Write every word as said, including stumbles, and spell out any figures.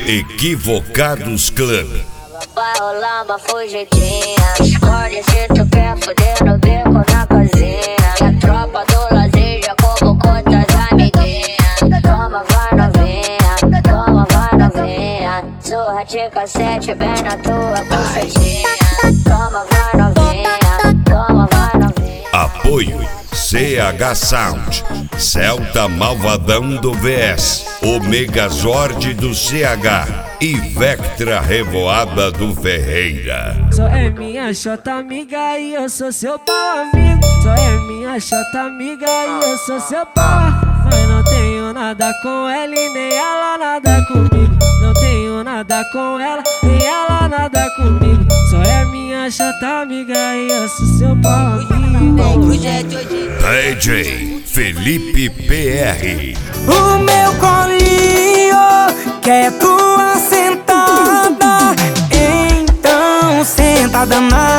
Equivocados Club. Vai rolar uma fugidinha. Escolhe se tu quer fuder no beco ou na casinha. A tropa do lazer já convocou tuas amiguinhas. Toma, vai novinha, toma, vai novinha. Surra de cassete bem na tua bucetinha. Toma, vai novinha, toma, vai novinha. Apoio C H Sound, Celta Malvadão do V S, o Megazord do C H e Vectra Revoada do Ferreira. Só é minha chota amiga e eu sou seu pau amigo. Só é minha chota amiga e eu sou seu pau. Mas não tenho nada com ela e nem ela nada comigo. Não tenho nada com ela, nem ela nada comigo. Só é minha chata amiga e eu sou seu pau amigo. D J Felipe P R. O meu colinho quer tua sentada. Então senta danada.